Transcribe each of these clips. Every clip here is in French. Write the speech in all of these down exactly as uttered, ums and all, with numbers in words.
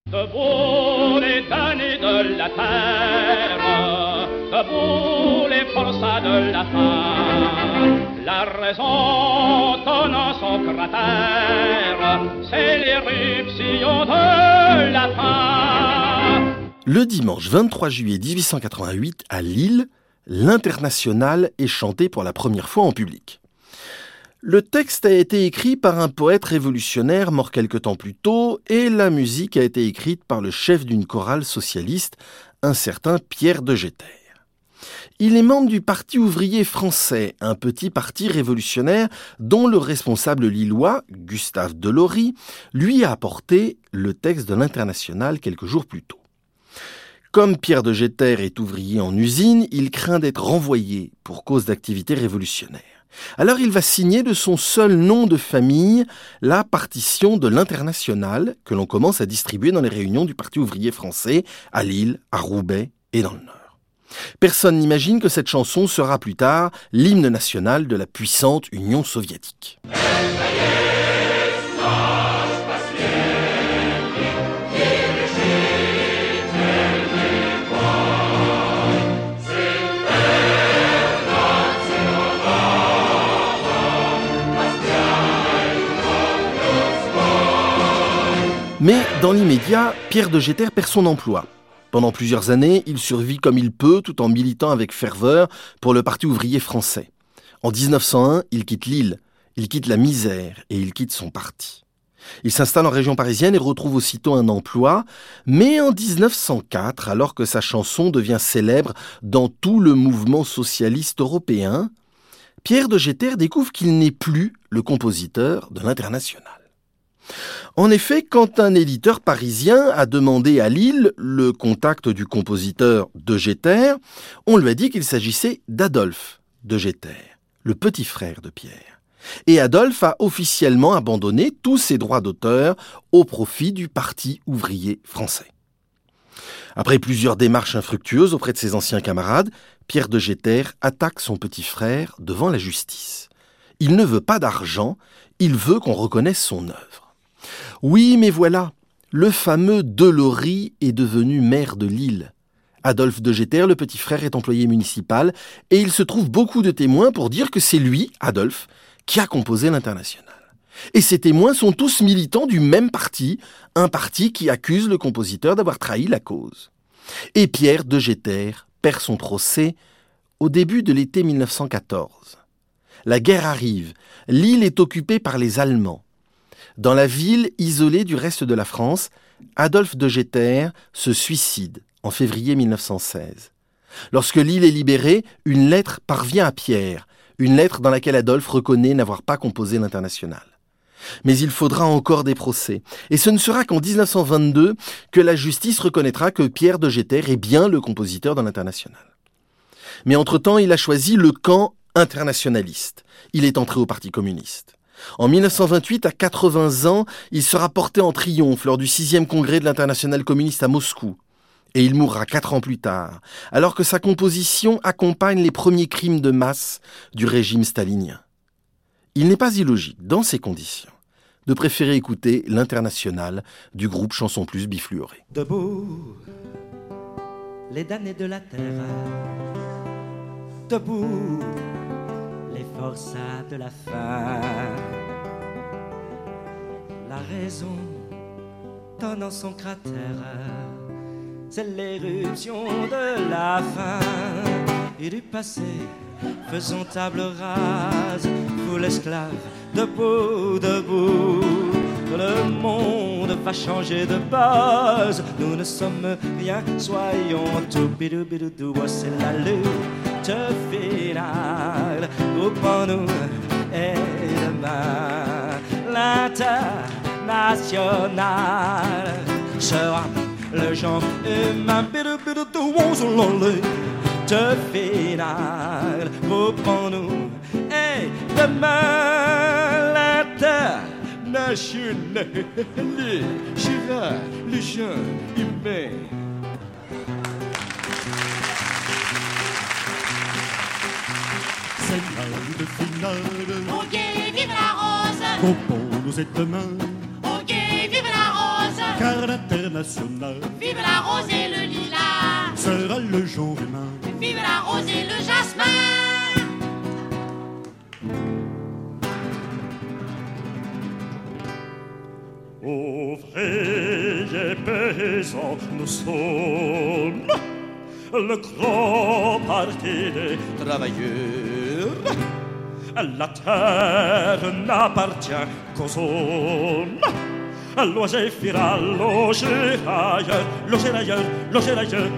Debout les damnés de la terre, debout les forçats de la faim, la raison donnant son cratère, c'est l'éruption de la faim. Le dimanche vingt-trois juillet dix-huit cent quatre-vingt-huit, à Lille, l'Internationale est chantée pour la première fois en public. Le texte a été écrit par un poète révolutionnaire mort quelque temps plus tôt et la musique a été écrite par le chef d'une chorale socialiste, un certain Pierre de Jeter. Il est membre du Parti ouvrier français, un petit parti révolutionnaire dont le responsable lillois, Gustave Delory, lui a apporté le texte de l'Internationale quelques jours plus tôt. Comme Pierre de Jeter est ouvrier en usine, il craint d'être renvoyé pour cause d'activité révolutionnaire. Alors il va signer de son seul nom de famille la partition de l'Internationale que l'on commence à distribuer dans les réunions du Parti ouvrier français à Lille, à Roubaix et dans le Nord. Personne n'imagine que cette chanson sera plus tard l'hymne national de la puissante Union soviétique. Mais dans l'immédiat, Pierre de Jeter perd son emploi. Pendant plusieurs années, il survit comme il peut tout en militant avec ferveur pour le Parti ouvrier français. En dix-neuf cent un, il quitte Lille, il quitte la misère et il quitte son parti. Il s'installe en région parisienne et retrouve aussitôt un emploi, mais en dix-neuf cent quatre, alors que sa chanson devient célèbre dans tout le mouvement socialiste européen, Pierre de Jeter découvre qu'il n'est plus le compositeur de l'Internationale. En effet, quand un éditeur parisien a demandé à Lille le contact du compositeur de Jeter, on lui a dit qu'il s'agissait d'Adolphe de Jeter, le petit frère de Pierre. Et Adolphe a officiellement abandonné tous ses droits d'auteur au profit du Parti ouvrier français. Après plusieurs démarches infructueuses auprès de ses anciens camarades, Pierre de Jeter attaque son petit frère devant la justice. Il ne veut pas d'argent, il veut qu'on reconnaisse son œuvre. Oui, mais voilà, le fameux Delory est devenu maire de Lille. Adolphe de Jeter, le petit frère, est employé municipal et il se trouve beaucoup de témoins pour dire que c'est lui, Adolphe, qui a composé l'Internationale. Et ces témoins sont tous militants du même parti, un parti qui accuse le compositeur d'avoir trahi la cause. Et Pierre de Jeter perd son procès au début de l'été mille neuf cent quatorze. La guerre arrive, Lille est occupée par les Allemands. Dans la ville isolée du reste de la France, Adolphe de Jeter se suicide en février mille neuf cent seize. Lorsque Lille est libérée, une lettre parvient à Pierre, une lettre dans laquelle Adolphe reconnaît n'avoir pas composé l'Internationale. Mais il faudra encore des procès, et ce ne sera qu'en dix-neuf cent vingt-deux que la justice reconnaîtra que Pierre de Jeter est bien le compositeur de l'Internationale. Mais entre-temps, il a choisi le camp internationaliste. Il est entré au Parti communiste. En mille neuf cent vingt-huit, à quatre-vingts ans, il sera porté en triomphe lors du sixième congrès de l'Internationale communiste à Moscou. Et il mourra quatre ans plus tard, alors que sa composition accompagne les premiers crimes de masse du régime stalinien. Il n'est pas illogique, dans ces conditions, de préférer écouter l'Internationale du groupe Chanson Plus bifluoré. Debout, les damnés de la terre, debout, les forçats de la faim, la raison donnant son cratère, c'est l'éruption de la fin et du passé. Faisons table rase, vous l'esclave, debout, debout. Le monde va changer de base, nous ne sommes rien, soyons tout. Bidou bidou dou, c'est la lutte finale. Groupons-nous et demain l'Internationale sera le genre humain. Bidou bidou dou, on se l'enlève. De finale, groupons-nous et demain l'Internationale sera le genre humain. C'est l'heure de finale. Ok, vive la rose. Groupons-nous et demain. Ok, vive la rose. car l'international vive la rose et le lilas, sera le jour humain. vive la rose et le jasmin. Ouvriers paysans, nous sommes le grand parti des travailleurs. La terre n'appartient qu'aux hommes. Loger fera loger ailleurs, loger ailleurs, loger ailleurs.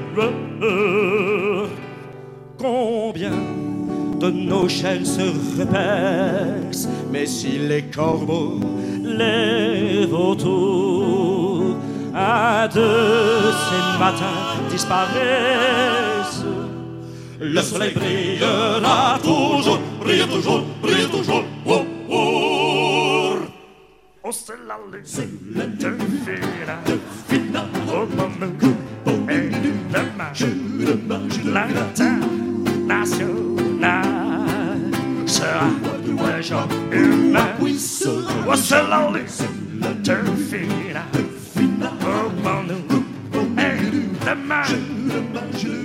Combien de nos chaînes se repercent, mais si les corbeaux, les vautours, un de ces matins disparaissent, le soleil brillera toujours, brille toujours, brille toujours. Oh, oh. Oh, c'est la lune de Fina, de Fina, oh, maman, et demain, l'international sera le jour humain. Oh, c'est la lune de Fina, oh, maman, et demain.